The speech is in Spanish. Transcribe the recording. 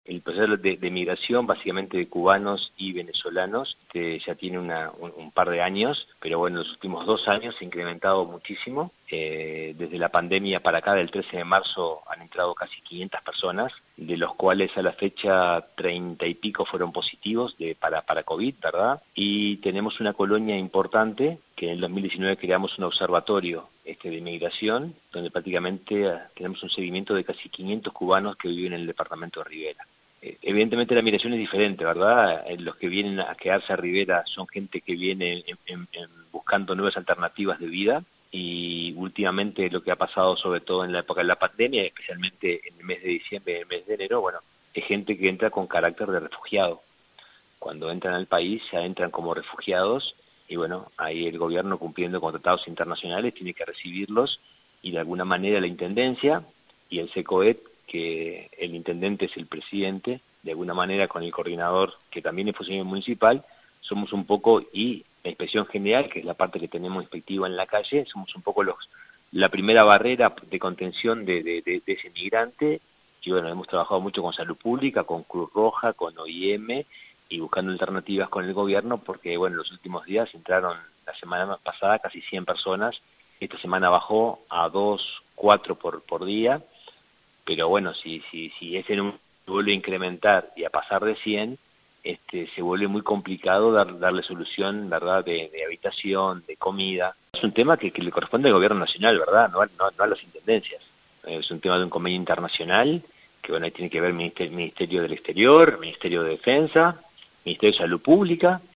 El proceso de migración, básicamente de cubanos y venezolanos, ya tiene un par de años, pero bueno, en los últimos 2 años se ha incrementado muchísimo. Desde la pandemia para acá, del 13 de marzo, han entrado casi 500 personas, de los cuales a la fecha 30 y pico fueron positivos para COVID, ¿verdad? Y tenemos una colonia importante, que en el 2019 creamos un observatorio de migración, donde prácticamente tenemos un seguimiento de casi 500 cubanos que viven en el departamento de Rivera. Evidentemente la migración es diferente, ¿verdad? Los que vienen a quedarse a Rivera son gente que viene buscando nuevas alternativas de vida, y últimamente lo que ha pasado, sobre todo en la época de la pandemia, especialmente en el mes de diciembre y en el mes de enero, bueno, es gente que entra con carácter de refugiado. Cuando entran al país ya entran como refugiados, y bueno, ahí el gobierno, cumpliendo con tratados internacionales, tiene que recibirlos, y de alguna manera la Intendencia y el SECOET, que el intendente es el presidente, de alguna manera con el coordinador, que también es funcionario municipal, somos un poco, y la inspección general, que es la parte que tenemos inspectiva en la calle, somos un poco la primera barrera de contención de ese migrante. Y bueno, hemos trabajado mucho con Salud Pública, con Cruz Roja, con OIM, y buscando alternativas con el gobierno, porque bueno, los últimos días entraron, la semana pasada, casi 100 personas, esta semana bajó a 2, 4 por día, pero bueno, si ese número se vuelve a incrementar y a pasar de 100, se vuelve muy complicado darle solución, ¿verdad?, de habitación, de comida. Es un tema que le corresponde al gobierno nacional, ¿verdad?, no a las intendencias. Es un tema de un convenio internacional, que bueno, ahí tiene que ver Ministerio del Exterior, Ministerio de Defensa, Ministerio de Salud Pública,